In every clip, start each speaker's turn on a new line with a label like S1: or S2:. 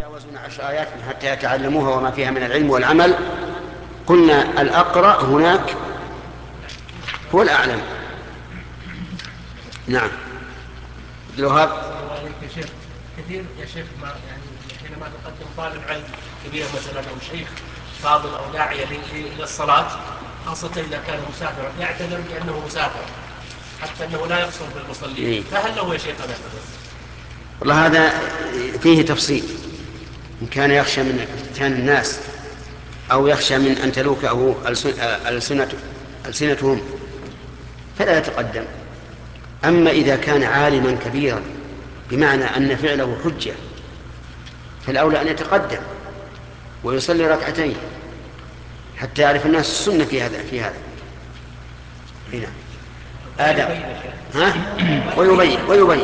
S1: يتجاوزون 10 آيات حتى يتعلموها وما فيها من العلم والعمل. قلنا الأقرأ هناك هو الأعلم. نعم. عبد الوهاب.
S2: كثير يا شيخ يعني حينما نقدم طالب علم كبير مثلا او شيخ فاضل او داعيه الى الصلاه، خاصه اذا كان مسافرا، يعتذر بانه مسافر حتى انه لا يقصر بالمصلين، فهل له يا شيخ هذا؟
S1: والله هذا فيه تفصيل. إن كان يخشى من فتان الناس أو يخشى من أن تلوكه ألسنتهم فلا يتقدم. أما إذا كان عالما كبيرا بمعنى أن فعله حجة فالأولى أن يتقدم ويصلي ركعتين حتى يعرف الناس السنة في هذا هنا آدم. ويبين.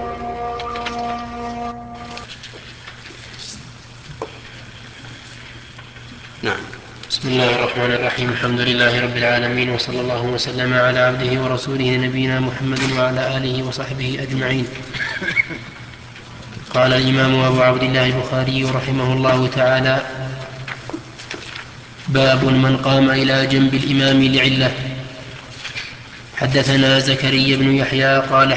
S1: نعم.
S3: بسم الله الرحمن الرحيم. الحمد لله رب العالمين، وصلى الله وسلم على عبده ورسوله نبينا محمد وعلى آله وصحبه أجمعين. قال الإمام أبو عبد الله البخاري رحمه الله تعالى: باب من قام إلى جنب الإمام لعلة. حدثنا زكريا بن يحيى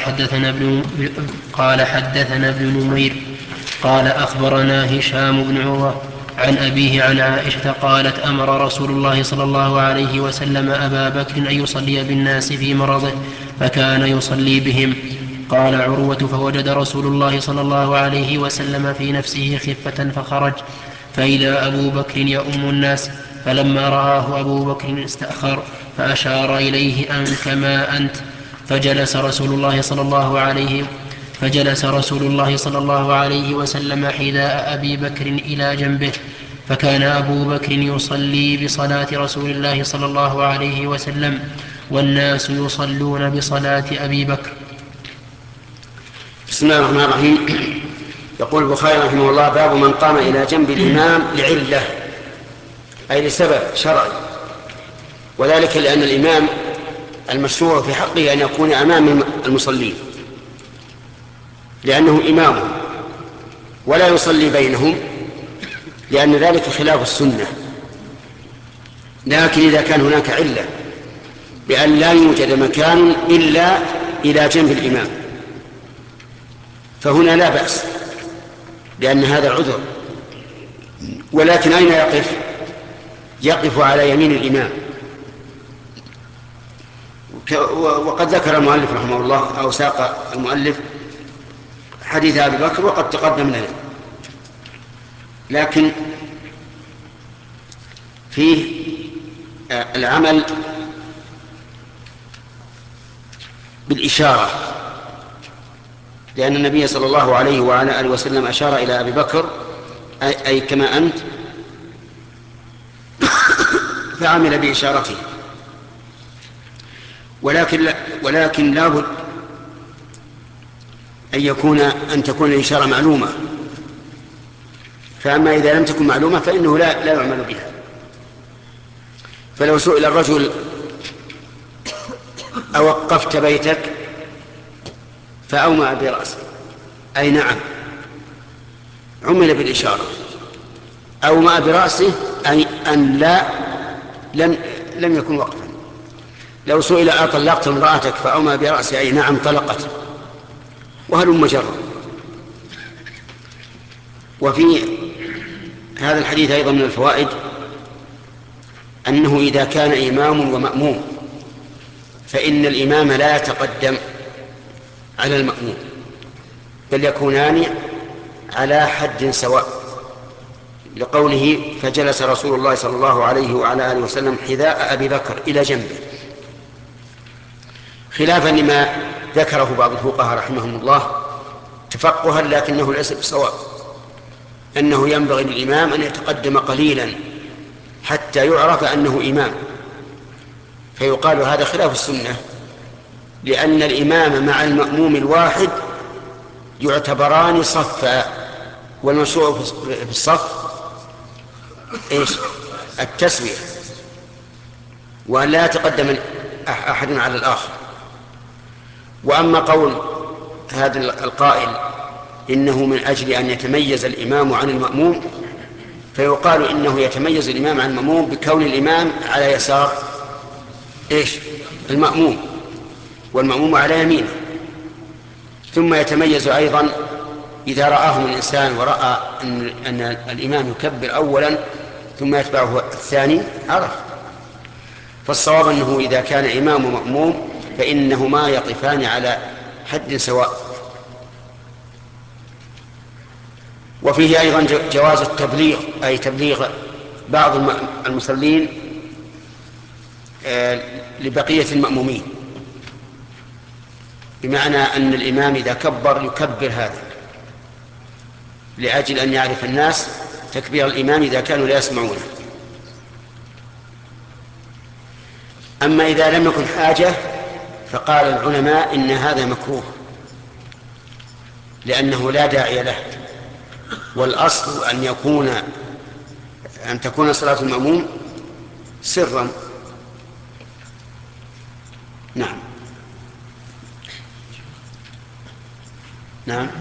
S3: قال حدثنا ابن نمير قال أخبرنا هشام بن عروة عن أبيه عن عائشة قالت: أمر رسول الله صلى الله عليه وسلم أبا بكر أن يصلي بالناس في مرضه فكان يصلي بهم. قال عروة: فوجد رسول الله صلى الله عليه وسلم في نفسه خفة فخرج فإذا أبو بكر يؤم الناس، فلما رآه أبو بكر استأخر فأشار إليه: أن كما أنت. فجلس رسول الله صلى الله عليه وسلم حذاء أبي بكر إلى جنبه، فكان أبو بكر يصلي بصلاة رسول الله صلى الله عليه وسلم والناس يصلون بصلاة أبي بكر.
S1: بسم الله الرحمن الرحيم. يقول البخاري رحمه الله: باب من قام إلى جنب الإمام لعلة، أي لسبب شرعي، وذلك لأن الإمام المشروع في حقه أن يكون أمام المصلين لأنه إمامهم، ولا يصلي بينهم لأن ذلك خلاف السنة. لكن إذا كان هناك علة بأن لا يوجد مكان إلا إلى جنب الإمام فهنا لا بأس لأن هذا عذر. ولكن أين يقف؟ يقف على يمين الإمام. وقد ذكر المؤلف رحمه الله أو ساق المؤلف حديث أبي بكر وقد تقدم لنا، لكن فيه العمل بالإشارة، لأن النبي صلى الله عليه وعلى آله وسلم أشار إلى أبي بكر أي كما أنت، فعمل بإشارته. ولكن لابد أن تكون الإشارة معلومة، فأما إذا لم تكن معلومة فإنه لا يعمل بها. فلو سئل الرجل: أوقفت بيتك؟ فأومأ برأسه أي نعم، عمل بالإشارة. أومأ برأسه أي أن لم يكن وقفا. لو سئل: أطلقت امرأتك؟ فأومأ برأسه أي نعم طلقت، وهلم جرا. وفي هذا الحديث أيضا من الفوائد أنه إذا كان إمام ومأموم فإن الإمام لا يتقدم على المأموم، بل يكونان على حد سواء، لقوله: فجلس رسول الله صلى الله عليه وعلى آله وسلم حذاء أبي بكر إلى جنبه، خلافا لما ذكره بعض الفقهاء رحمهم الله تفقها لكنه ليس بصواب، أنه ينبغي للإمام أن يتقدم قليلا حتى يعرف أنه إمام، فيقال هذا خلاف السنة، لأن الإمام مع المأموم الواحد يعتبران صفا، والمشروع في الصف التسوية، وأن لا يتقدم أحد على الآخر. وأما قول هذا القائل إنه من أجل أن يتميز الإمام عن المأموم، فيقال إنه يتميز الإمام عن المأموم بكون الإمام على يسار المأموم، والمأموم على يمينه. ثم يتميز أيضا إذا رآهم الإنسان ورأى أن الإمام يكبر أولا ثم يتبعه الثاني عرف. فالصواب أنه إذا كان إمام ومأموم فإنهما يقفان على حد سواء. وفيه أيضا جواز التبليغ، أي تبليغ بعض المصلين لبقية المأمومين، بمعنى أن الإمام إذا كبر يكبر هذا لأجل أن يعرف الناس تكبير الإمام إذا كانوا لا يسمعونه. أما إذا لم يكن حاجة فقال العلماء إن هذا مكروه لأنه لا داعي له، والأصل أن تكون صلاة المأموم سرا. نعم. نعم.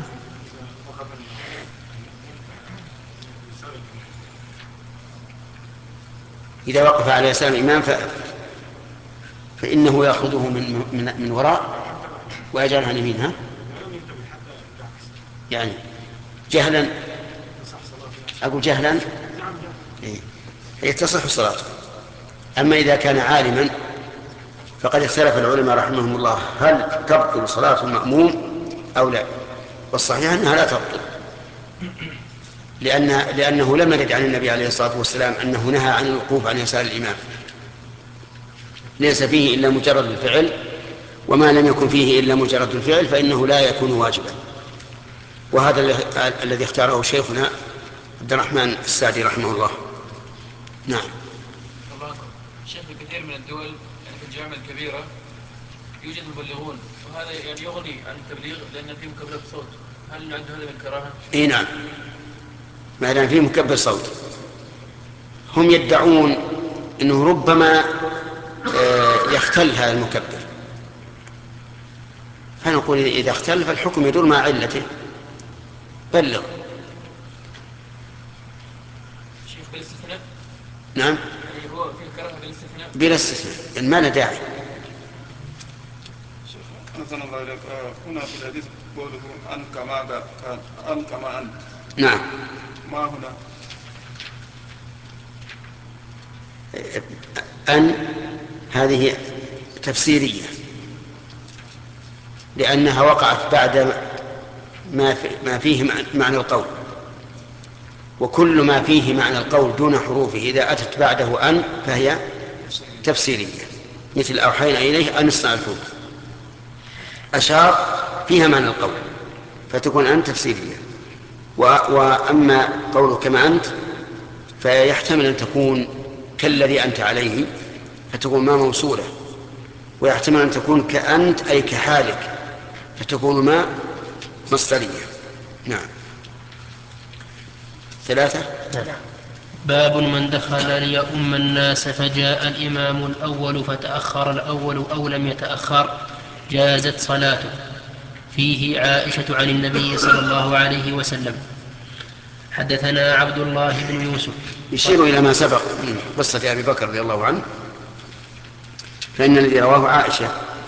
S1: إذا وقف على يسار الإمام فإنه يأخذه من وراء ويجعله عن يمينها، يعني جهلا، أقول جهلا تصح صلاته. أما إذا كان عالما فقد اختلف العلماء رحمهم الله هل تبطل صلاة المأموم أو لا، والصحيح أنها لا تبطل، لأنه لم يرد عن النبي عليه الصلاة والسلام أنه نهى عن الوقوف عن يسار الإمام، ليس فيه إلا مجرد الفعل، وما لم يكن فيه إلا مجرد الفعل فإنه لا يكون واجبا. وهذا الذي اختاره شيخنا عبد الرحمن السعدي رحمه الله. نعم.
S4: شيخ في كثير من الدول يعني في الجامعة الكبيرة يوجد مبلغون، وهذا يعني يغني عن التبليغ لأن فيه مكبر صوت، هل عنده هذا من كراهة؟
S1: اي نعم، ما دام فيه مكبر صوت. هم يدعون انه ربما يختل هذا المكبر، فنقول اذا اختل فالحكم يدور مع علته، بلغ.
S4: شيخ بالاستثناء؟
S1: نعم.
S4: يعني هو في كراهة بالاستثناء؟
S1: بلا استثناء، يعني ما له داعي.
S5: أحسن الله إليك. هنا في الحديث قوله أن كما أنت.
S1: نعم.
S5: ما هنا؟
S1: أن هذه تفسيرية، لأنها وقعت بعد ما فيه معنى القول، وكل ما فيه معنى القول دون حروفه إذا أتت بعده أن فهي تفسيرية، مثل أوحينا إليه أن اصنع الفلك، أشار فيها معنى القول فتكون أن تفسيرية. وأما قوله كما أنت فيحتمل أن تكون كالذي أنت عليه فتكون ما موصولة، ويحتمل أن تكون كأنت أي كحالك فتكون ما مصدرية. نعم. 3.
S3: باب من دخل ليؤم الناس فجاء الإمام الأول فتأخر الأول أو لم يتأخر جازت صلاته. فيه عائشة عن النبي صلى الله عليه وسلم. حدثنا عبد الله بن يوسف.
S1: يشير إلى ما سبق من قصة أبي بكر رضي الله عنه، فإن الذي رواه عائشة.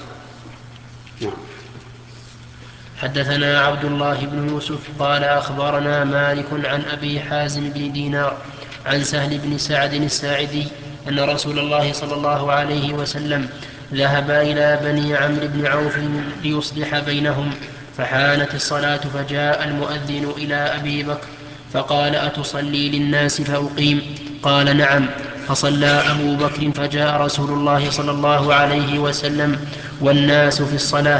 S3: حدثنا عبد الله بن يوسف قال أخبرنا مالك عن أبي حازم بن دينار عن سهل بن سعد الساعدي أن رسول الله صلى الله عليه وسلم ذهب إلى بني عمرو بن عوف ليصلح بينهم، فحانت الصلاة فجاء المؤذن إلى أبي بكر فقال أتصلي للناس فأقيم؟ قال نعم. فصلى أبو بكر فجاء رسول الله صلى الله عليه وسلم والناس في الصلاة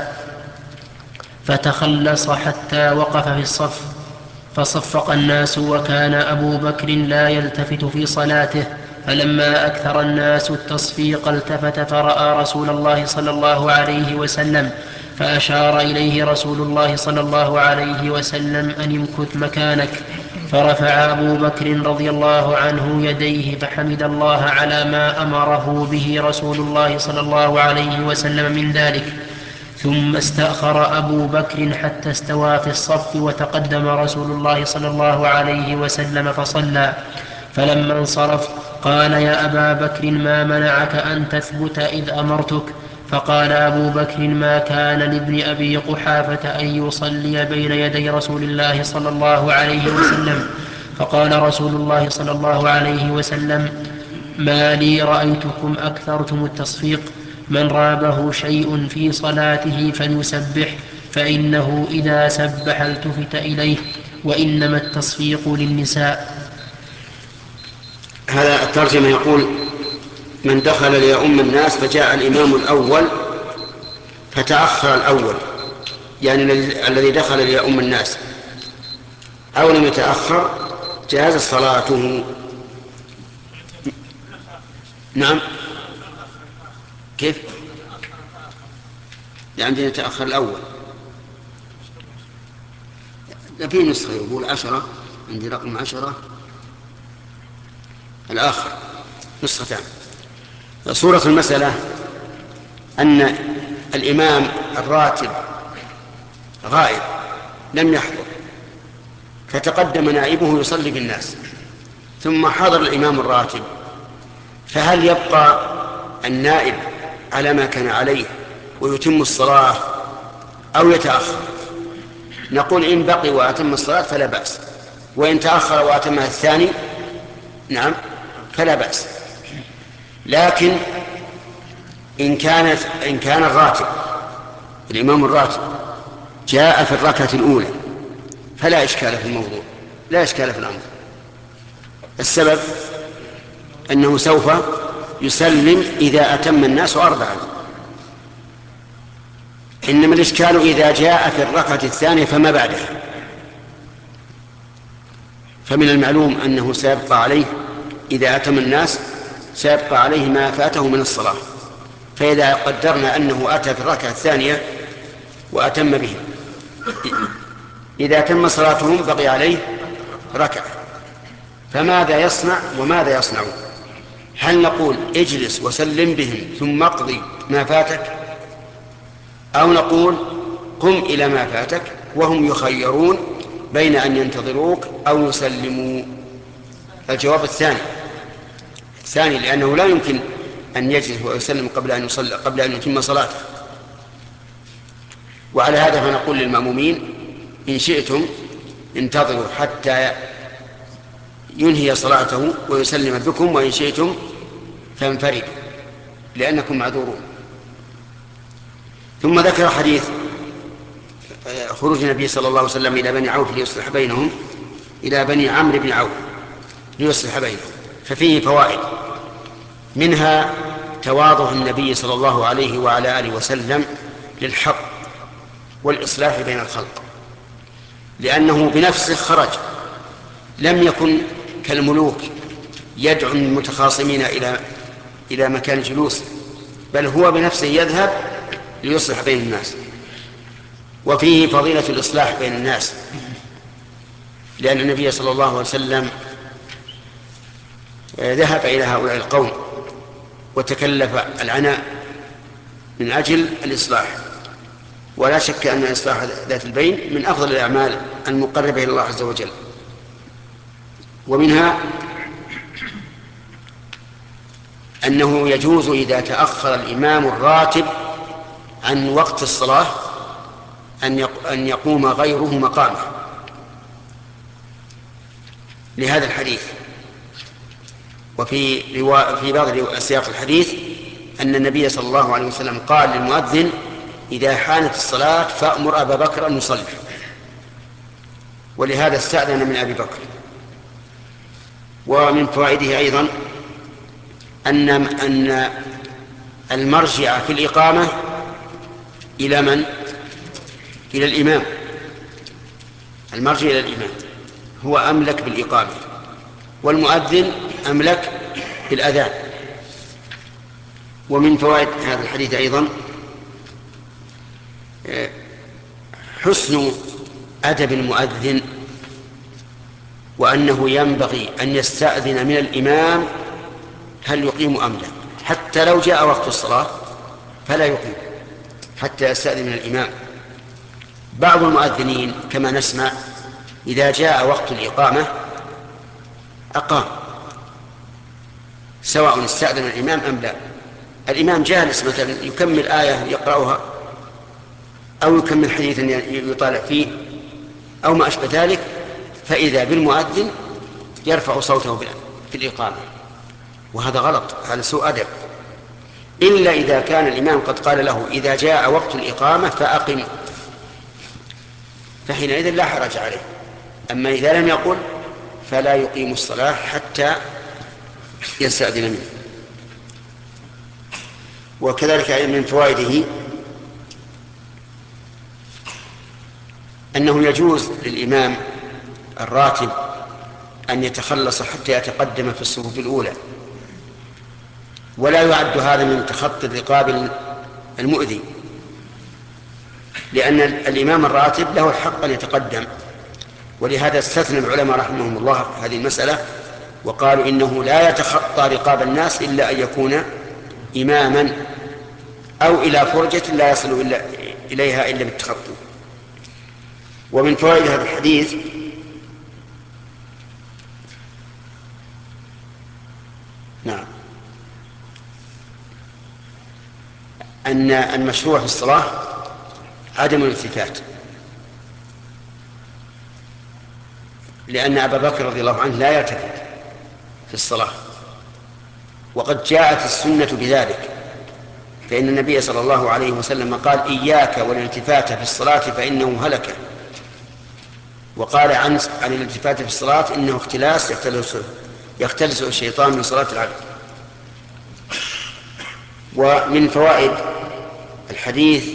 S3: فتخلص حتى وقف في الصف فصفق الناس، وكان أبو بكر لا يلتفت في صلاته، فلما أكثر الناس التصفيق التفت فرأى رسول الله صلى الله عليه وسلم فأشار إليه رسول الله صلى الله عليه وسلم أن امكث مكانك، فرفع أبو بكر رضي الله عنه يديه فحمد الله على ما أمره به رسول الله صلى الله عليه وسلم من ذلك، ثم استأخر أبو بكر حتى استوى في الصف، وتقدم رسول الله صلى الله عليه وسلم فصلى. فلما انصرف قال: يا أبا بكر ما منعك أن تثبت إذ أمرتك؟ فقال أبو بكر: ما كان لابن أبي قحافة أن يصلي بين يدي رسول الله صلى الله عليه وسلم. فقال رسول الله صلى الله عليه وسلم: ما لي رأيتكم أكثرتم التصفيق. من رابه شيء في صلاته فليسبح، فإنه إذا سبح التفت إليه، وإنما التصفيق للنساء.
S1: هذا الترجمة يقول: من دخل ليؤم الناس فجاء الإمام الأول فتأخر الأول، يعني الذي دخل ليؤم الناس، أو لم يتأخر جاز صلاته. نعم. كيف؟ عندنا يتأخر الأول. في نسخة يقول 10، عندي رقم 10 الآخر نسختان. صورة المسألة أن الإمام الراتب غائب لم يحضر، فتقدم نائبه يصلي بالناس، ثم حضر الإمام الراتب، فهل يبقى النائب على ما كان عليه ويتم الصلاة أو يتأخر؟ نقول إن بقي وأتم الصلاة فلا بأس، وإن تأخر وأتمها الثاني نعم فلا بأس. لكن إن كان الراتب الإمام الراتب جاء في الركعة الأولى فلا إشكال في الموضوع، لا إشكال في الأمر. السبب أنه سوف يسلم إذا أتم الناس 4. إنما الإشكال إذا جاء في الركعة الثانية فما بعدها، فمن المعلوم أنه سيبقى عليه إذا أتم الناس سيبقى عليه ما فاته من الصلاة. فإذا قدرنا أنه أتى في الركعة الثانية وأتم بهم، إذا تم صلاتهم بقي عليه ركعة، فماذا يصنع وماذا يصنع؟ هل نقول اجلس وسلم بهم ثم اقضي ما فاتك، أو نقول قم إلى ما فاتك وهم يخيرون بين أن ينتظروك أو يسلموا؟ الجواب الثاني، لأنه لا يمكن أن يجلس ويسلم قبل أن يتم صلاته. وعلى هذا فنقول للمأمومين: إن شئتم انتظروا حتى ينهي صلاته ويسلم بكم، وإن شئتم فانفردوا لأنكم معذورون. ثم ذكر حديث خروج النبي صلى الله عليه وسلم إلى بني عوف ليصلح بينهم، إلى بني عمرو بن عوف ليصلح بينهم، ففيه فوائد، منها تواضع النبي صلى الله عليه وعلى آله وسلم للحق والإصلاح بين الخلق، لأنه بنفسه خرج، لم يكن كالملوك يدعو المتخاصمين إلى مكان جلوس، بل هو بنفسه يذهب ليصلح بين الناس. وفيه فضيلة الإصلاح بين الناس، لأن النبي صلى الله عليه وسلم ذهب إلى هؤلاء القوم وتكلف العناء من أجل الإصلاح. ولا شك أن إصلاح ذات البين من أفضل الأعمال المقربة إلى الله عز وجل. ومنها أنه يجوز إذا تأخر الإمام الراتب عن وقت الصلاة أن يقوم غيره مقامه، لهذا الحديث. وفي بعض سياق الحديث أن النبي صلى الله عليه وسلم قال للمؤذن: إذا حانت الصلاة فأمر أبا بكر أن يصلي. ولهذا استأذن من أبي بكر. ومن فوائده أيضا أن المرجع في الإقامة إلى من؟ إلى الإمام. المرجع إلى الإمام، هو أملك بالإقامة، والمؤذن أملك بالأذان. ومن فوائد هذا الحديث أيضا حسن أدب المؤذن، وأنه ينبغي أن يستأذن من الإمام هل يقيم أم لا، حتى لو جاء وقت الصلاة فلا يقيم، حتى يستأذن من الإمام. بعض المؤذنين كما نسمع إذا جاء وقت الإقامة أقام، سواء استأذن الإمام أم لا. الإمام جالس مثلا يكمل آية يقرأها أو يكمل حديثا يطالع فيه أو ما أشبه ذلك، فإذا بالمؤذن يرفع صوته في الإقامة، وهذا غلط، هذا سوء أدب. إلا إذا كان الإمام قد قال له إذا جاء وقت الإقامة فأقم، فحينئذ لا حرج عليه. أما إذا لم يقل فلا يقيم الصلاة حتى يستأذن منه. وكذلك من فوائده أنه يجوز للإمام الراتب أن يتخلص حتى يتقدم في الصفوف الأولى، ولا يعد هذا من تخطي الرقاب المؤذي، لأن الإمام الراتب له الحق أن يتقدم. ولهذا استثنى العلماء رحمهم الله هذه المسألة وقالوا إنه لا يتخطى رقاب الناس إلا أن يكون إماما أو إلى فرجة لا يصل إليها إلا بالتخطي. ومن فوائد هذا الحديث نعم أن المشروع في الصلاة عدم الالتفات، لأن أبا بكر رضي الله عنه لا يلتفت في الصلاة، وقد جاءت السنة بذلك، فإن النبي صلى الله عليه وسلم قال إياك والالتفات في الصلاة فإنه هلك، وقال عن الالتفات في الصلاة إنه اختلاس يختلس الشيطان من صلاة العبد. ومن فوائد الحديث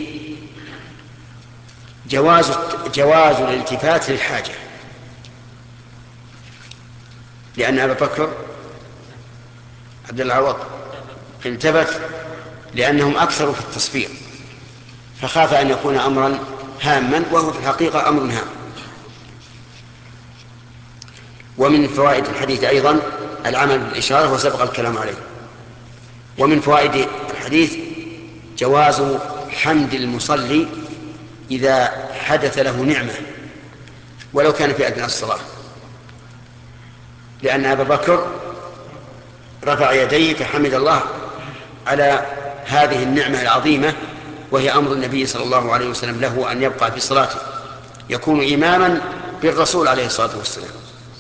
S1: جواز الالتفات للحاجة، لأن أبا بكر عبد الله عوض التفت لأنهم أكثروا في التصفير، فخاف أن يكون أمرا هاما، وهو في الحقيقة أمر هام. ومن فوائد الحديث أيضا العمل بالإشارة وسبق الكلام عليه. ومن فوائد الحديث جواز حمد المصلي إذا حدث له نعمة ولو كان في أثناء الصلاة، لأن أبا بكر رفع يديه فحمد الله على هذه النعمة العظيمة، وهي أمر النبي صلى الله عليه وسلم له أن يبقى في صلاته، يكون إماما بالرسول عليه الصلاة والسلام.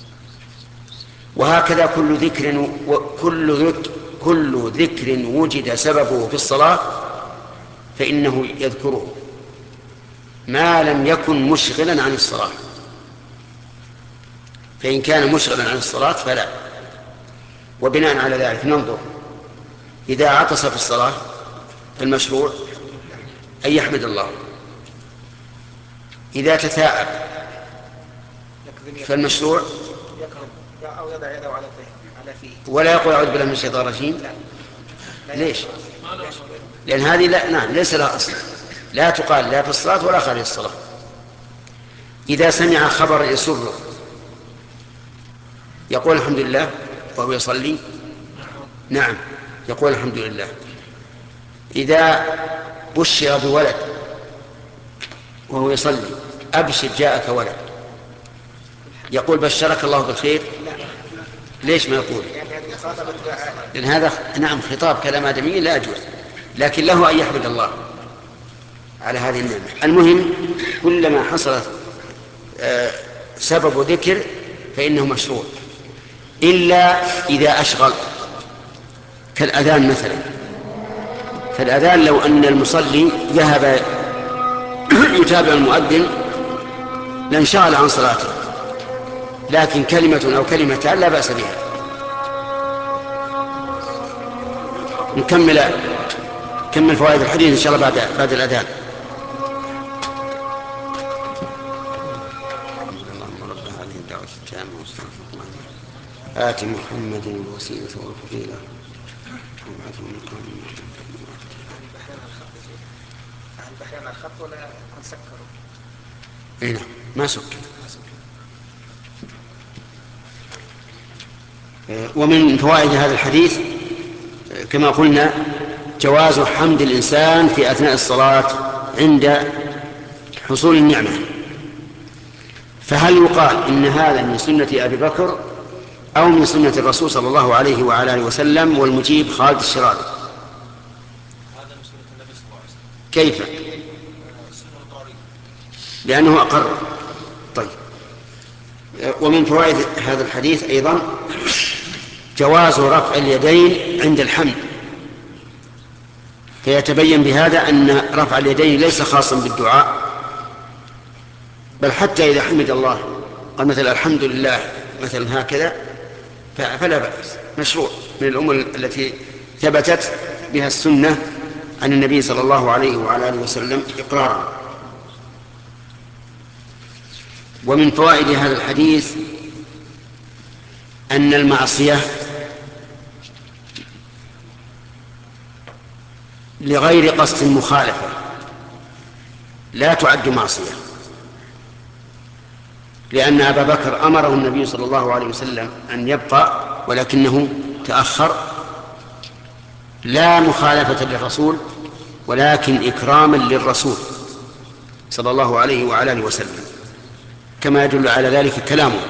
S1: وهكذا كل ذكر وجد سببه في الصلاة فإنه يذكره ما لم يكن مشغلا عن الصلاة، فإن كان مشغلا عن الصلاة فلا. وبناء على ذلك ننظر إذا عطس في الصلاة فالمشروع أن يحمد الله، إذا تثاءب فالمشروع
S2: أو يضع يده على فيه
S1: ولا يقول أعوذ بالله من الشيطان الرجيم. ليش؟ لأن هذه ليس لها أصل، لا تقال لا في الصلاة ولا خارج الصلاة. إذا سمع خبر يسره يقول الحمد لله وهو يصلي، نعم يقول الحمد لله. إذا بشر بولد وهو يصلي أبشر جاءك ولد، يقول بشرك الله بالخير؟ ليش ما يقول؟ لأن هذا نعم خطاب كلام آدمي لا يجوز، لكن له أن يحمد الله على هذه النعمة. المهم كلما حصلت سبب ذكر فإنه مشروع، إلا إذا أشغل كالأذان مثلا. فالأذان لو أن المصلي ذهب يتابع المؤذن لانشغل عن صلاته، لكن كلمة أو كلمتان لا بأس بها. نكمل فوائد الحديث إن شاء الله بعد الأذان. آت محمد الوسيلة والفضيلة وابعثه مقام
S2: البحرين على الخط ولا نسكره؟
S1: اي نعم ما سكر. ومن فوائد هذا الحديث كما قلنا جواز حمد الإنسان في أثناء الصلاة عند حصول النعمة. فهل يقال إن هذا من سنة أبي بكر أو من سنة الرسول صلى الله عليه وعلى آله وسلم؟ والمجيب خالد الشراري.
S6: هذا من سنة النبي صلى الله عليه وسلم.
S1: كيف؟
S6: سنة القرآن.
S1: لأنه أقر. طيب. ومن فوائد هذا الحديث أيضا جواز رفع اليدين عند الحمد، فيتبين بهذا أن رفع اليدين ليس خاصا بالدعاء، بل حتى إذا حمد الله قال مثلا الحمد لله مثلا هكذا فلا بأس، مشروع، من الأمور التي ثبتت بها السنة عن النبي صلى الله عليه وعلى آله وسلم إقرارا. ومن فوائد هذا الحديث أن المعصية لغير قصد مخالفة لا تعد معصية، لأن أبا بكر أمره النبي صلى الله عليه وسلم أن يبقى ولكنه تأخر، لا مخالفة للرسول ولكن إكراما للرسول صلى الله عليه وعلى آله وسلم، كما يدل على ذلك كلامه.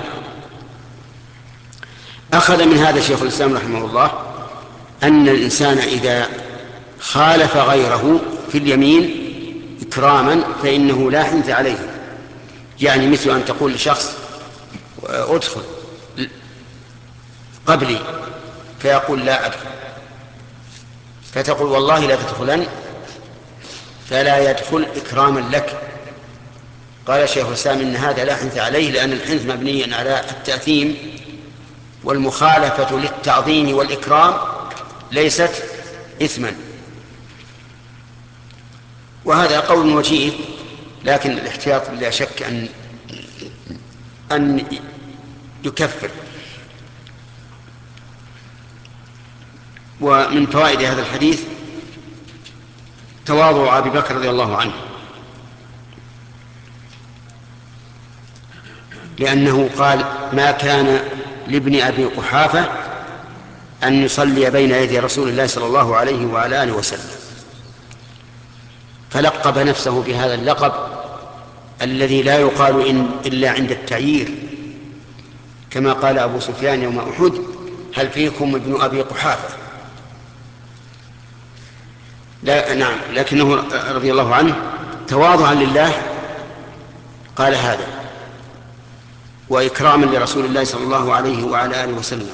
S1: أخذ من هذا شيخ الإسلام رحمه الله أن الإنسان إذا خالف غيره في اليمين إكراما فإنه لا حنث عليه، يعني مثل أن تقول لشخص ادخل قبلي فيقول لا أدخل، فتقول والله لا تدخلن، فلا يدخل إكراما لك. قال شيخ الإسلام إن هذا لا حنث عليه، لأن الحنث مبني على التأثيم، والمخالفة للتعظيم والإكرام ليست إثما. وهذا قول وجيه، لكن الاحتياط لا شك أن يكفر. ومن فوائد هذا الحديث تواضع أبي بكر رضي الله عنه، لأنه قال ما كان لابن أبي قحافة أن يصلي بين يدي رسول الله صلى الله عليه وعلى آله وسلم، فلقب نفسه بهذا اللقب الذي لا يقال إلا عند التعيير، كما قال أبو سفيان يوم أحد هل فيكم ابن أبي قحافة؟ لا نعم، لكنه رضي الله عنه تواضعا لله قال هذا، وإكراما لرسول الله صلى الله عليه وعلى آله وسلم.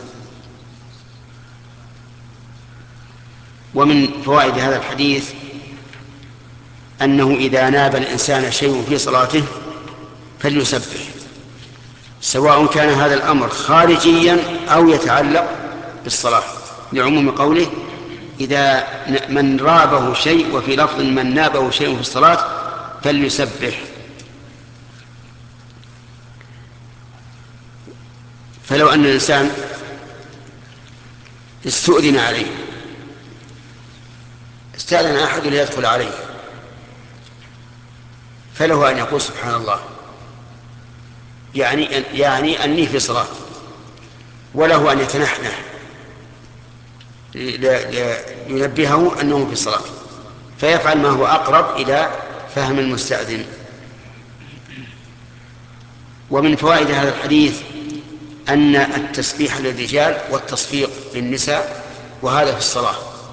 S1: ومن فوائد هذا الحديث أنه إذا ناب الإنسان شيء في صلاته فليسبح، سواء كان هذا الأمر خارجيا أو يتعلق بالصلاة، لعموم قوله إذا من رابه شيء، وفي لفظ من نابه شيء في الصلاة فليسبح. فلو أن الإنسان استؤذن عليه، استأذن أحد ليدخل عليه، فله أن يقول سبحان الله، يعني أني في صلاة، وله أن يتنحنح لينبهه أنه في صلاة، فيفعل ما هو أقرب إلى فهم المستأذن. ومن فوائد هذا الحديث أن التسبيح للرجال والتصفيق للنساء، وهذا في الصلاة،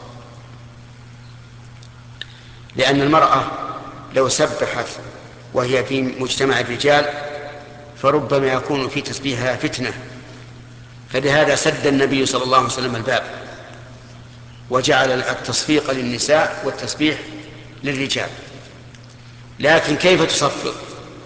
S1: لأن المرأة لو سبحت وهي في مجتمع الرجال فربما يكون في تسبيحها فتنة، فلهذا سد النبي صلى الله عليه وسلم الباب وجعل التصفيق للنساء والتسبيح للرجال. لكن كيف تصفق؟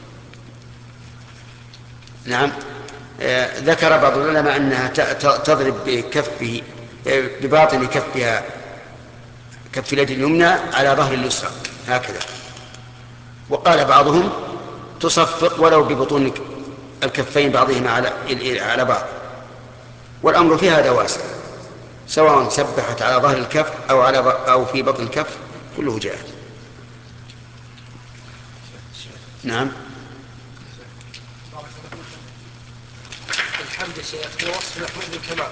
S1: نعم، ذكر بعض العلماء أنها تضرب بكفه بباطن كفها، كف اليد اليمنى على ظهر اليسرى هكذا، وقال بعضهم تصفق ولو ببطون الكفين بعضهما على بعض، والأمر في هذا واسع، سواء سبحت على ظهر الكف أو في بطن الكف كله جائز. نعم.
S2: الحمد شيخ في وصف محمود الكمال،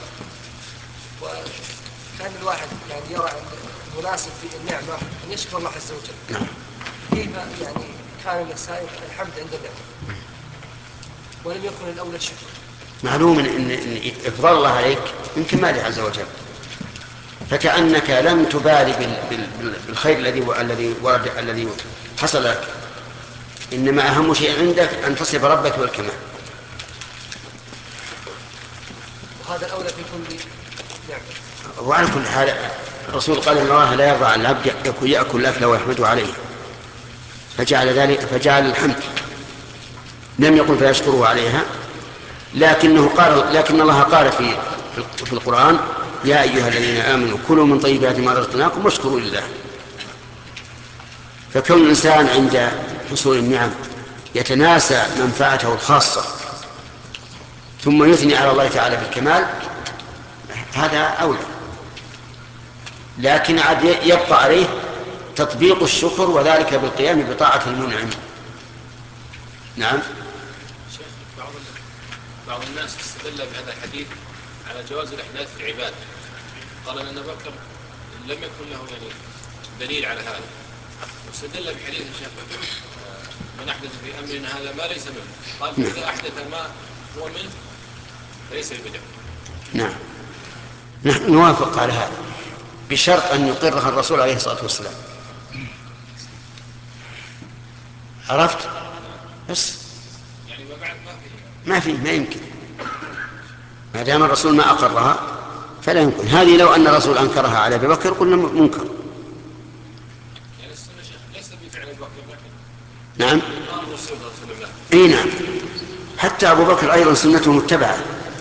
S2: وكان الواحد يعني يرى المناسب في النعمة أن يشكر الله عز وجل.
S1: نعم.
S2: كيف يعني كان الإنسان الحمد عند الله ولم يكن الأولى الشكر؟ معلوم
S1: إن إفضال الله عليك من كماله عز وجل، فكأنك لم تبالي بالخير الذي حصل لك، إنما أهم شيء عندك أن تصف ربك بالكمال.
S2: وهذا الأولى في كل نعمة.
S1: وعلى كل حال الرسول قال إن الله لا يرضى عن العبد يأكل الأكل ويحمده عليه، فجعل الحمد، لم يقل فيشكره عليها، لكن الله قال في القرآن يا أيها الذين آمنوا كلوا من طيبات ما رزقناكم واشكروا لله. فكون الإنسان عند حصول النعم يتناسى منفعته الخاصة ثم يثني على الله تعالى بالكمال، هذا أولى، لكن عاد يبقى عليه تطبيق الشكر وذلك بالقيام بطاعة المنعم. نعم.
S6: شيخ، بعض الناس استدل بهذا الحديث على جواز الإحداث في العبادة، قال أن أبا بكر لم يكن له يعني دليل على هذا، واستدل بحديث الشيخ من أحدث في أمرنا هذا ما ليس منه، قال فإذا أحدث ما هو منه فليس بدعة.
S1: نعم، نحن نوافق على هذا بشرط أن يقرها الرسول عليه الصلاة والسلام. عرفت؟ بس
S6: يعني ما بعد
S1: ما يمكن، ما دام الرسول ما أقرها فلا يمكن. هذه لو أن الرسول أنكرها على أبي بكر قلنا منكر.
S6: يعني السنة شيخ ليس بفعل أبي بكر لكن
S1: نعم.
S6: الرسول صلى الله عليه وسلم.
S1: اي نعم، حتى أبو بكر أيضا سنته متبعة.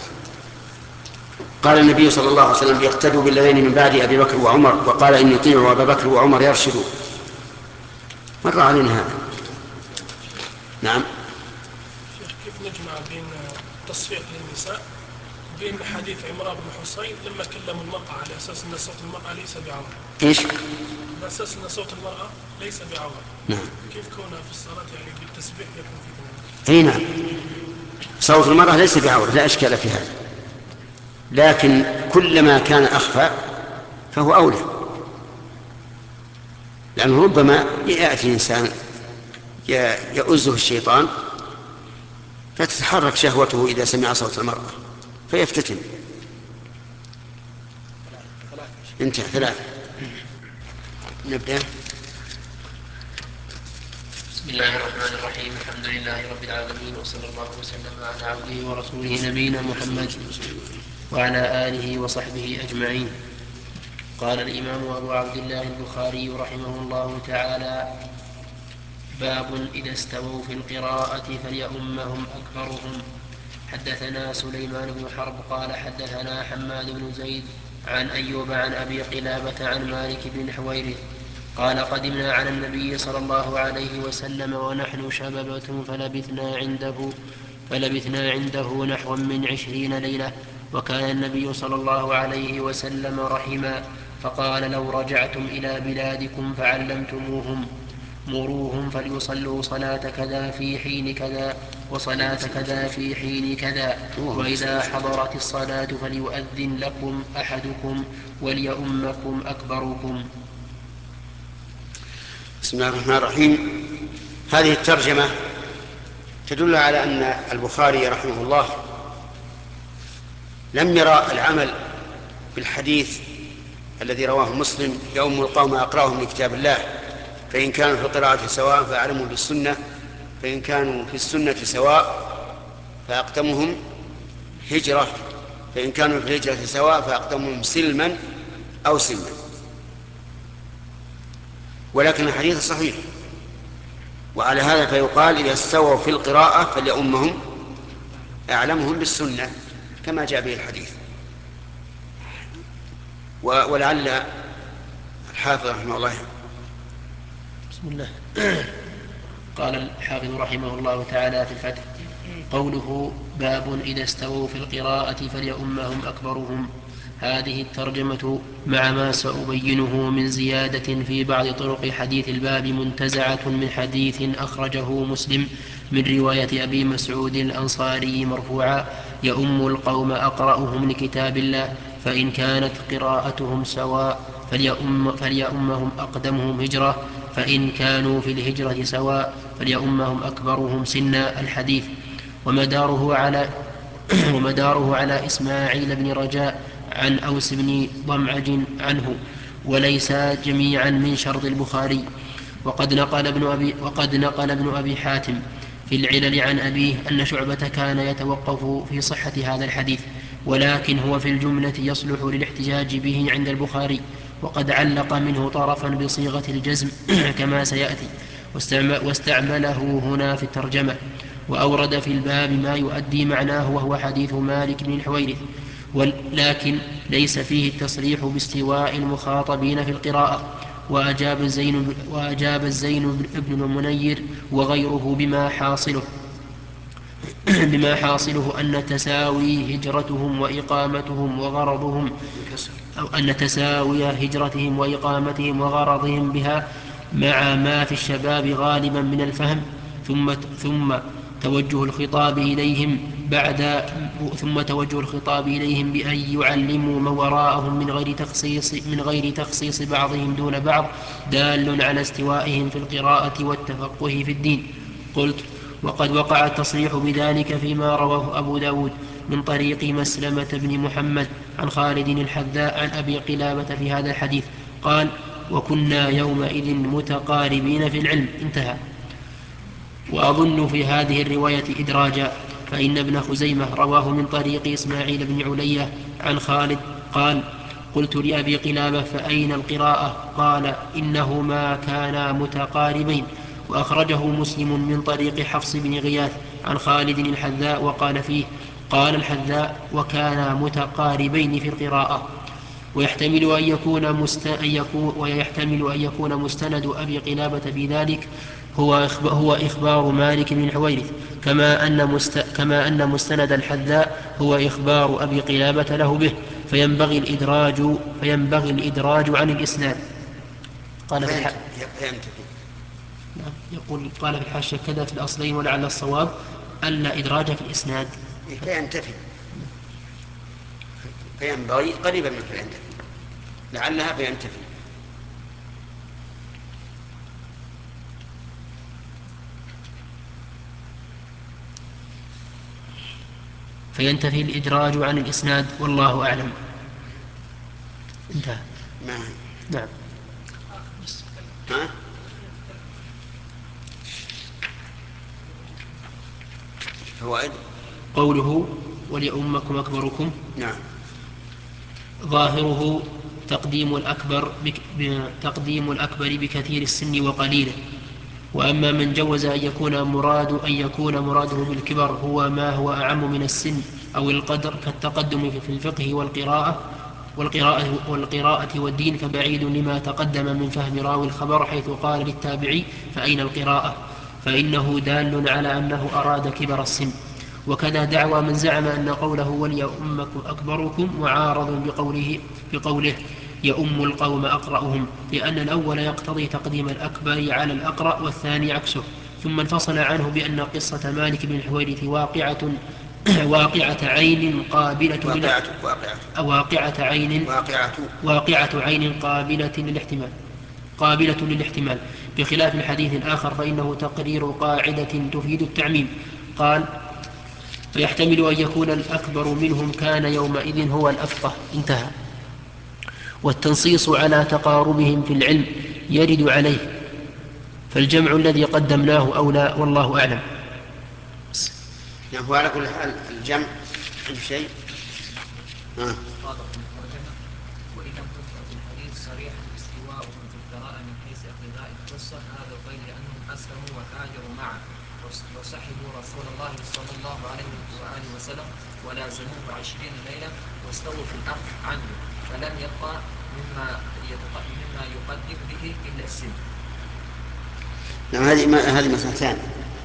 S1: قال النبي صلى الله عليه وسلم يقتدوا بالذين من بعد أبي بكر وعمر، وقال إن يطيعوا أبا بكر وعمر يرشدوا. مر علينا هذا. نعم.
S7: كيف نجمع بين التصفيق للنساء وبين حديث عمران بن حصين لما كلم المرأة على أساس أن صوت المرأة ليس بعورة؟
S1: إيش؟
S7: على أساس أن صوت المرأة ليس بعورة.
S1: نعم.
S7: كيف كونها في الصلاة يعني بالتسبيح يكون في ذلك؟
S1: اي نعم، صوت المرأة ليس بعورة، لا إشكال في هذا، لكن كلما كان أخفى فهو أولى، لأنه ربما يأتي إنسان يؤزه الشيطان فتتحرك شهوته إذا سمع صوت المرأة فيفتتن. انتهى 3. نبدأ.
S3: بسم الله الرحمن الرحيم. الحمد لله رب العالمين، وصلى الله وسلم على عبده ورسوله نبينا محمد وعلى آله وصحبه أجمعين. قال الإمام أبو عبد الله البخاري رحمه الله تعالى: باب إذا استووا في القراءة فليؤمهم أكبرهم. حدثنا سليمان بن حرب قال حدثنا حماد بن زيد عن أيوب عن أبي قلابة عن مالك بن حويرث قال قدمنا على النبي صلى الله عليه وسلم ونحن شببة فلبثنا عنده نحو من 20 ليلة، وكان النبي صلى الله عليه وسلم رحما، فقال: لو رجعتم إلى بلادكم فعلمتموهم مروهم فليصلوا صلاة كذا في حين كذا وصلاة كذا في حين كذا، وإذا حضرت الصلاة فليؤذن لكم أحدكم وليؤمكم أكبركم.
S1: بسم الله الرحمن الرحيم. هذه الترجمة تدل على أن البخاري رحمه الله لم يرى العمل بالحديث الذي رواه مسلم: يؤم القوم أقرأهم لكتاب الله، فإن كانوا في القراءة سواء فأعلمهم بالسنة، فإن كانوا في السنة سواء فأقدمهم هجرة، فإن كانوا في الهجرة سواء فأقدمهم سلما أو سلما. ولكن الحديث صحيح، وعلى هذا فيقال إذا استووا في القراءة فليؤمهم أعلمهم بالسنة كما جاء به الحديث. ولعل الحافظ رحمه الله.
S3: بسم الله. قال الحافظ رحمه الله تعالى في الفتح: قوله باب إذا استووا في القراءة فليؤمهم أكبرهم، هذه الترجمة مع ما سأبينه من زيادة في بعض طرق حديث الباب منتزعة من حديث أخرجه مسلم من رواية أبي مسعود الأنصاري مرفوعا: يؤم القوم أقرأهم لكتاب الله، فإن كانت قراءتهم سواء فليؤمهم أقدمهم هجرة، فإن كانوا في الهجرة سواء فليؤمهم أكبرهم سنا. الحديث ومداره على إسماعيل بن رجاء عن أوس بن ضمعج عنه، وليس جميعا من شرط البخاري. وقد نقل ابن أبي حاتم في العلل عن أبيه أن شعبة كان يتوقف في صحة هذا الحديث، ولكن هو في الجملة يصلح للاحتجاج به عند البخاري، وقد علق منه طرفا بصيغة الجزم كما سيأتي، واستعمله هنا في الترجمة، وأورد في الباب ما يؤدي معناه وهو حديث مالك بن الحويرث، ولكن ليس فيه التصريح باستواء المخاطبين في القراءة. وأجاب الزين بن المنير وغيره بما حاصله أن تساوي هجرتهم وإقامتهم وغرضهم أو أن تساوي هجرتهم وإقامتهم وغرضهم بها مع ما في الشباب غالبا من الفهم، ثم توجه الخطاب إليهم بأن يعلموا من وراءهم من غير تخصيص بعضهم دون بعض دال على استوائهم في القراءة والتفقه في الدين. قلت: وقد وقع التصريح بذلك فيما رواه أبو داود من طريق مسلمة بن محمد عن خالد الحذاء عن أبي قلابة في هذا الحديث، قال: وكنا يومئذ متقاربين في العلم. انتهى. وأظن في هذه الرواية إدراجا، فإن ابن خزيمة رواه من طريق إسماعيل بن علية عن خالد قال: قلت لأبي قلابة: فأين القراءة؟ قال: إنهما كانا متقاربين. وأخرجه مسلم من طريق حفص بن غياث عن خالد الحذاء وقال فيه: قال الحذاء: وكانا متقاربين في القراءة. ويحتمل أن يكون مستند أبي قلابة في ذلك هو إخبار مالك بن الحويرث، كما أن مستند الحذاء هو إخبار أبي قلابة له به، فينبغي الإدراج عن الإسناد. يقول: قال في الحاشية كذا في الأصلين، ولعل الصواب ألا إدراج في الإسناد.
S1: فينبغي قريبا من فينتفي، لعلها
S3: فينتفي الإدراج عن الإسناد، والله أعلم. انتهى. نعم.
S1: فوائد
S3: قوله: وليؤمكم أكبركم.
S1: نعم.
S3: ظاهره تقديم الأكبر بكثير السن وقليله. وأما من جوز أن يكون مراده بالكبر هو ما هو أعم من السن أو القدر كالتقدم في الفقه والقراءة والدين، فبعيد لما تقدم من فهم راوي الخبر، حيث قال للتابعي: فأين القراءة؟ فإنه دال على أنه أراد كبر السن. وكذا دعوى من زعم أن قوله وليؤمكم أكبركم معارض بقوله يؤم القوم أقرأهم، لأن الأول يقتضي تقديم الأكبر على الأقرأ، والثاني عكسه. ثم انفصل عنه بأن قصة مالك بن الحويرث واقعة عين قابلة للاحتمال، بخلاف الحديث الآخر فإنه تقرير قاعدة تفيد التعميم. قال: فيحتمل أن يكون الأكبر منهم كان يومئذ هو الأفقه. انتهى. والتنصيص على تقاربهم في العلم يرد عليه، فالجمع الذي قدمناه أولى، والله أعلم.
S1: يعني على كل حال الجمع عند شيء.
S8: وإن لم تذكر في الحديث صريحا استواؤهم في القراءة من حيث اقتضاء القصة، هذا غير أنهم أسلموا وهاجروا معه وصحبوا رسول الله صلى الله عليه وآله وسلم ولازموه 20 ليلة واستووا في الأخذ عنه، فلم يبقى مما يقدم به إلا السن.
S1: هذه مسألتان.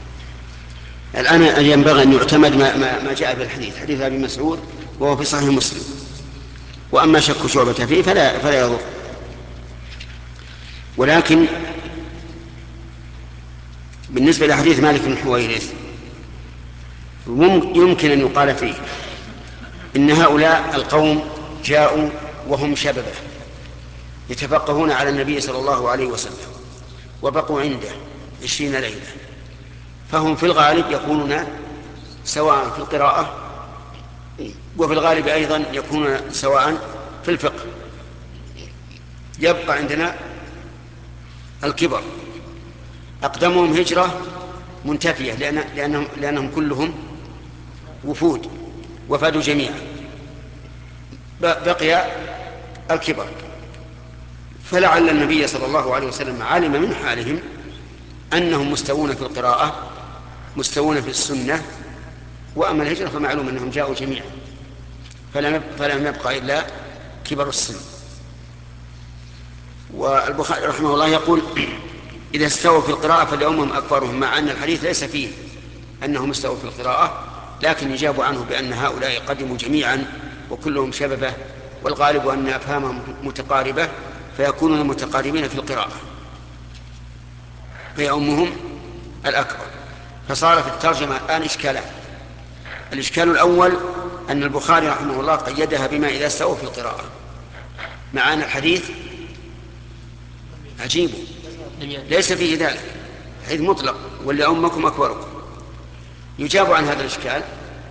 S1: الآن ينبغي أن يعتمد ما جاء في الحديث، حديث أبي مسعود وهو في صحيح مسلم، وأما شك شعبة فيه فلا يضر. ولكن بالنسبة لحديث مالك بن الحويرث يمكن أن يقال فيه إن هؤلاء القوم جاءوا وهم شببه يتفقهون على النبي صلى الله عليه وسلم، وبقوا عنده 20 ليلة، فهم في الغالب يكونون سواء في القراءة، وفي الغالب أيضا يكونون سواء في الفقه. يبقى عندنا الكبر، أقدمهم هجرة منتفية لأنهم كلهم وفود وفادوا جميعا. بقي الكبر، فلعل النبي صلى الله عليه وسلم علم من حالهم أنهم مستوون في القراءة مستوون في السنة، وأما الهجرة فمعلوم أنهم جاءوا جميعا، فلم يبقى إلا كبر السن. والبخاري رحمه الله يقول إذا استووا في القراءة فليؤمهم أكبرهم، مع أن الحديث ليس فيه أنهم استووا في القراءة، لكن يجاب عنه بأن هؤلاء قدموا جميعا وكلهم شببه، والغالب أن أفهامهم متقاربة فيكونون متقاربين في القراءة فيؤمهم الأكبر. فصار في الترجمة الآن إشكالان. الإشكال الأول أن البخاري رحمه الله قيدها بما إذا استووا في القراءة، مع أن الحديث عجيب ليس فيه ذلك، حديث مطلق وليؤمكم أكبركم. يجاب عن هذا الإشكال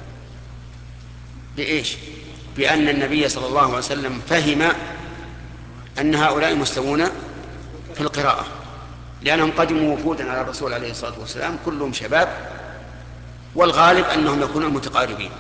S1: بإيش؟ بأن النبي صلى الله عليه وسلم فهم أن هؤلاء مستوون في القراءة، لأنهم قدموا وفودا على الرسول عليه الصلاة والسلام كلهم شباب، والغالب أنهم يكونون متقاربين.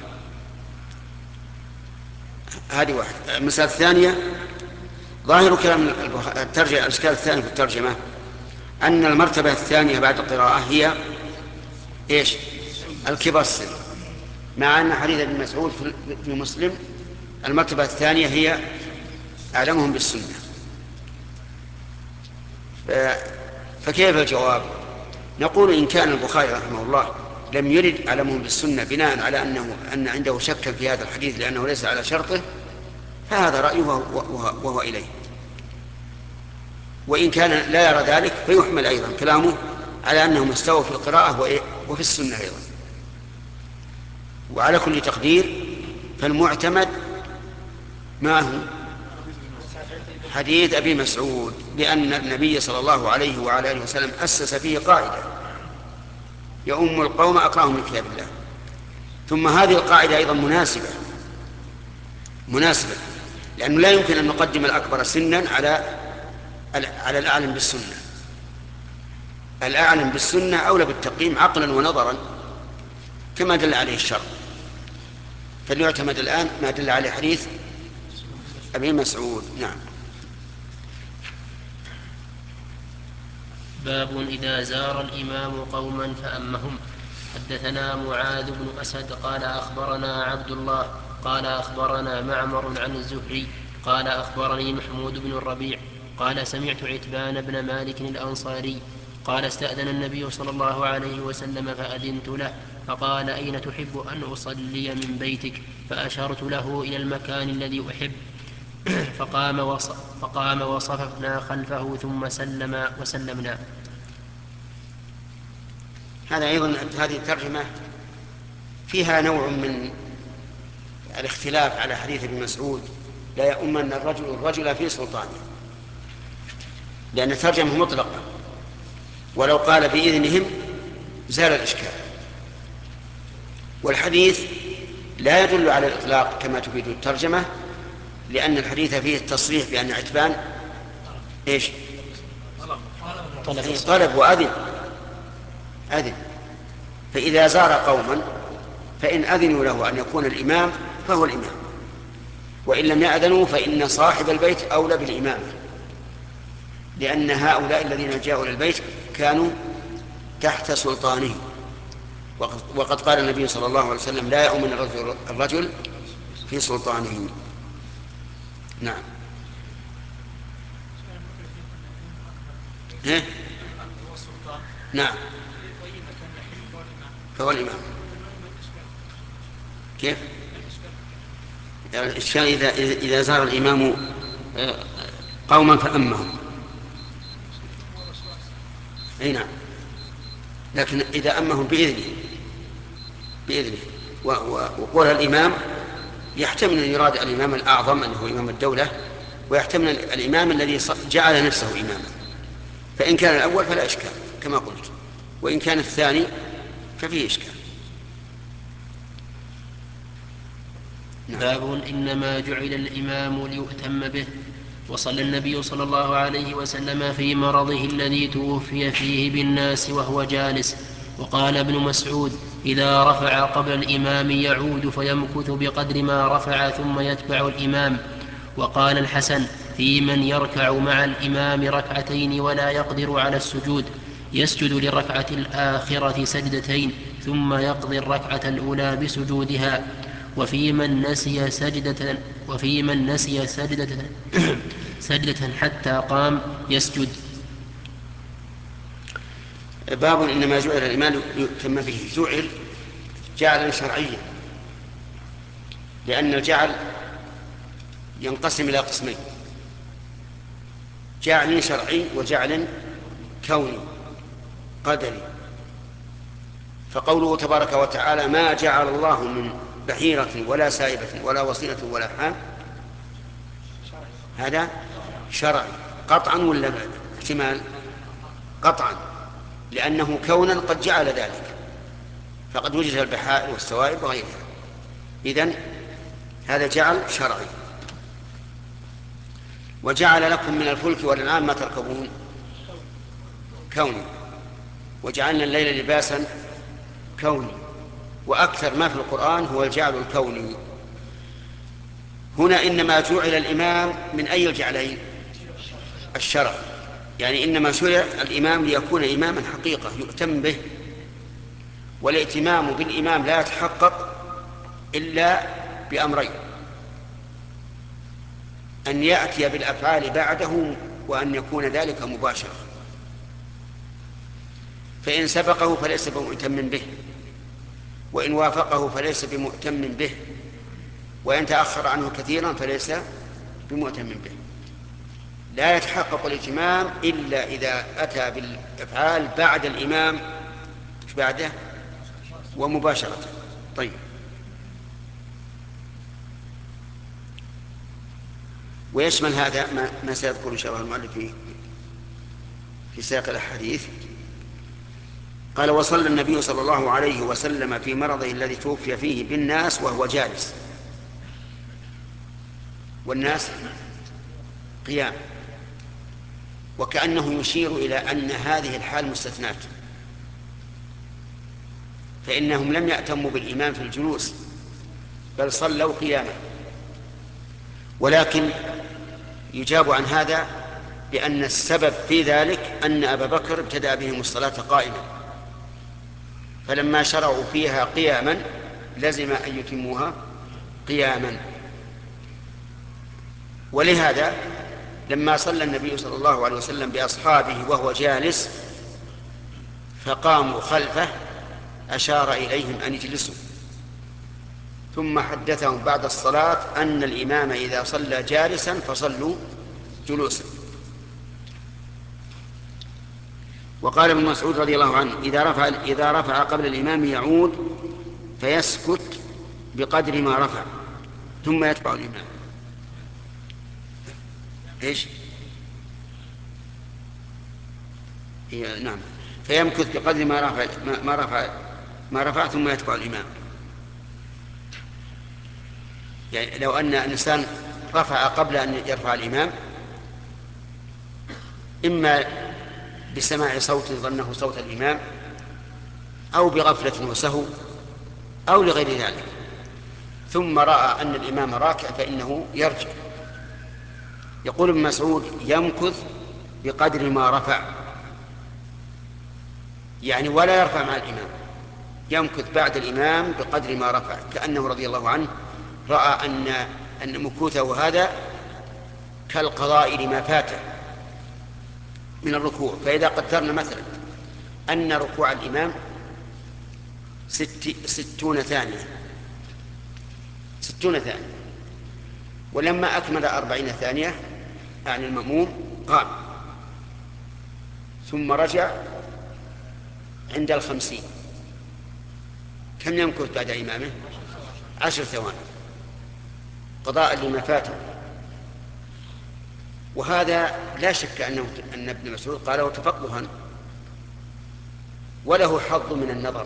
S1: هذه واحدة. المسألة الثانية ظاهر كلام الترجمة، الإشكال الثاني في الترجمة أن المرتبة الثانية بعد القراءة هي إيش؟ الكبر السن، مع أن حديث ابن مسعود في مسلم المرتبة الثانية هي أعلمهم بالسنة. فكيف الجواب؟ نقول إن كان البخاري رحمه الله لم يرد أعلمهم بالسنة بناء على أن عنده شكا في هذا الحديث لأنه ليس على شرطه، فهذا رأيه وهو إليه. وإن كان لا يرى ذلك فيحمل أيضا كلامه على أنهم استووا في القراءة وفي السنة أيضا. وعلى كل تقدير فالمعتمد ما هو حديث أبي مسعود، لأن النبي صلى الله عليه وعلى آله وسلم أسس فيه قاعدة يؤم القوم أقراهم من كتاب الله. ثم هذه القاعدة أيضا مناسبة لأنه لا يمكن أن نقدم الأكبر سنا على الأعلم بالسنة. الأعلم بالسنة أولى بالتقييم عقلا ونظرا كما دل عليه الشرع. فليعتمد الآن ما دل عليه حديث أبي مسعود. نعم.
S3: باب إذا زار الإمام قوما فأمهم. حدثنا معاذ بن أسد قال أخبرنا عبد الله قال أخبرنا معمر عن الزهري قال أخبرني محمود بن الربيع قال سمعت عتبان بن مالك الأنصاري قال استأذن النبي صلى الله عليه وسلم فأذنت له فقال أين تحب أن أصلي من بيتك؟ فأشرت له إلى المكان الذي أحب فقام وصففنا خلفه ثم سلم وسلمنا.
S1: هذا أيضا هذه الترجمة فيها نوع من الاختلاف على حديث ابن مسعود لا يؤمن الرجل في سلطانه، لأن الترجمة مطلقة، ولو قال بإذنهم زال الإشكال. والحديث لا يدل على الإطلاق كما تفيد الترجمة، لأن الحديث فيه التصريح بأن عتبان إيش؟ طلب وأذن. فإذا زار قوما فإن أذنوا له أن يكون الإمام فهو الإمام، وإن لم يأذنوا فإن صاحب البيت أولى بالإمام، لأن هؤلاء الذين جاءوا للبيت كانوا تحت سلطانه. وقد قال النبي صلى الله عليه وسلم لا يؤمن الرجل في سلطانه. نعم. نعم فهو الإمام. كيف؟ الإشكال إذا زار الإمام قوما فأمهم. أي نعم، لكن إذا أمهم بإذنه وقول الإمام يحتمل أن يراد الإمام الأعظم أنه إمام الدولة، ويحتمل الإمام الذي جعل نفسه إماما، فإن كان الأول فلا إشكال كما قلت، وإن كان الثاني ففيه إشكال.
S3: باب إنما جعل الإمام ليؤتم به. وصلى النبي صلى الله عليه وسلم في مرضه الذي توفي فيه بالناس وهو جالس. وقال ابن مسعود: إذا رفع قبل الإمام يعود فيمكث بقدر ما رفع ثم يتبع الإمام. وقال الحسن: في من يركع مع الإمام ركعتين ولا يقدر على السجود يسجد للركعة الآخرة سجدتين ثم يقضي الركعة الأولى بسجودها. وفي من نسي سجدة حتى قام يسجد.
S1: باب إنما جعل الإمام ليؤتم به. جعلا شرعيا، لأن الجعل ينقسم إلى قسمين: جعل شرعي وجعل كوني قدري. فقوله تبارك وتعالى: ما جعل الله من بحيرة ولا سائبة ولا وصيلة ولا حام، هذا شرعي قطعا ولا احتمال؟ قطعا، لأنه كونا قد جعل ذلك، فقد وجد البحائر والسوائب وغيرها. إذن هذا جعل شرعي. وجعل لكم من الفلك والأنعام ما تركبون كوني. وجعلنا الليل لباسا كوني. وأكثر ما في القرآن هو الجعل الكوني. هنا إنما جعل الإمام من أي الجعلين؟ الشرع، يعني إنما شرع الإمام ليكون إماما حقيقة يؤتم به. والائتمام بالإمام لا يتحقق إلا بأمرين: أن يأتي بالأفعال بعده، وأن يكون ذلك مباشرة. فإن سبقه فليس بمؤتم به، وإن وافقه فليس بمؤتم به، وإن تأخر عنه كثيرا فليس بمؤتم به. لا يتحقق الائتمام إلا إذا أتى بالأفعال بعد الإمام بعده ومباشرة. طيب، ويشمل هذا ما سيذكر إن شاء الله المؤلف في سياق الأحاديث. قال: وصلى النبي صلى الله عليه وسلم في مرضه الذي توفي فيه بالناس وهو جالس. والناس قيام، وكأنه يشير إلى أن هذه الحال مستثنات، فإنهم لم يأتموا بالإمام في الجلوس بل صلوا قياما. ولكن يجاب عن هذا بأن السبب في ذلك أن أبا بكر ابتدأ بهم الصلاة قائما، فلما شرعوا فيها قياما لزم أن يتموها قياما. ولهذا لما صلى النبي صلى الله عليه وسلم بأصحابه وهو جالس فقاموا خلفه أشار إليهم أن يجلسوا، ثم حدثهم بعد الصلاة أن الإمام إذا صلى جالسا فصلوا جلوسا. وقال ابن مسعود رضي الله عنه: إذا رفع قبل الإمام يعود فيسكت بقدر ما رفع ثم يتبع الإمام. إيش؟ نعم، فيمكث بقدر ما رفع ثم يتبع الإمام. يعني لو أن الإنسان رفع قبل أن يرفع الإمام، إما بسماع صوت ظنه صوت الإمام، أو بغفلة وسهو، أو لغير ذلك، ثم رأى أن الإمام راكع فإنه يرجع. يقول ابن مسعود: يمكث بقدر ما رفع، يعني ولا يرفع مع الإمام، يمكث بعد الإمام بقدر ما رفع، كأنه رضي الله عنه رأى أن مكوثه هذا كالقضاء لما فاته من الركوع. فإذا قدرنا مثلا أن ركوع الإمام 60 ثانية، ولما أكمل 40 ثانية يعني المأموم قام، ثم رجع عند 50، كم يمكث بعد إمامه؟ 10 ثواني قضاء لما فاته. وهذا لا شك أن ابن مسعود قاله تفقها، وله حظ من النظر،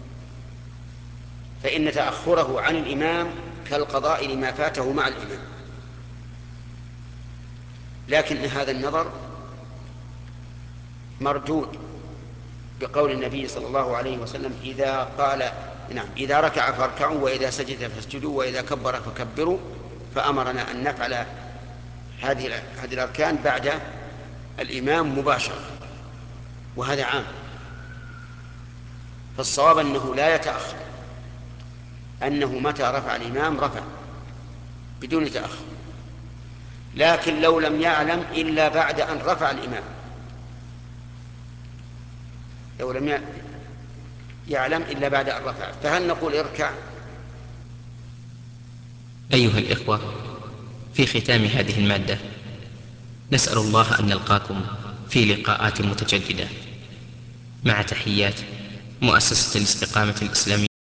S1: فإن تأخره عن الإمام كالقضاء لما فاته مع الإمام. لكن هذا النظر مردود بقول النبي صلى الله عليه وسلم إذا قال إذا ركع فاركعوا وإذا سجد فاسجدوا وإذا كبر فكبروا، فأمرنا أن نفعل هذه الأركان بعد الإمام مباشرة، وهذا عام. فالصواب أنه لا يتأخر، أنه متى رفع الإمام رفع بدون تأخر. لكن لو لم يعلم إلا بعد أن رفع الإمام، لو لم يعلم إلا بعد أن رفع، فهل نقول اركع؟
S9: أيها الإخوة، في ختام هذه المادة نسأل الله أن نلقاكم في لقاءات متجددة، مع تحيات مؤسسة الاستقامة الإسلامية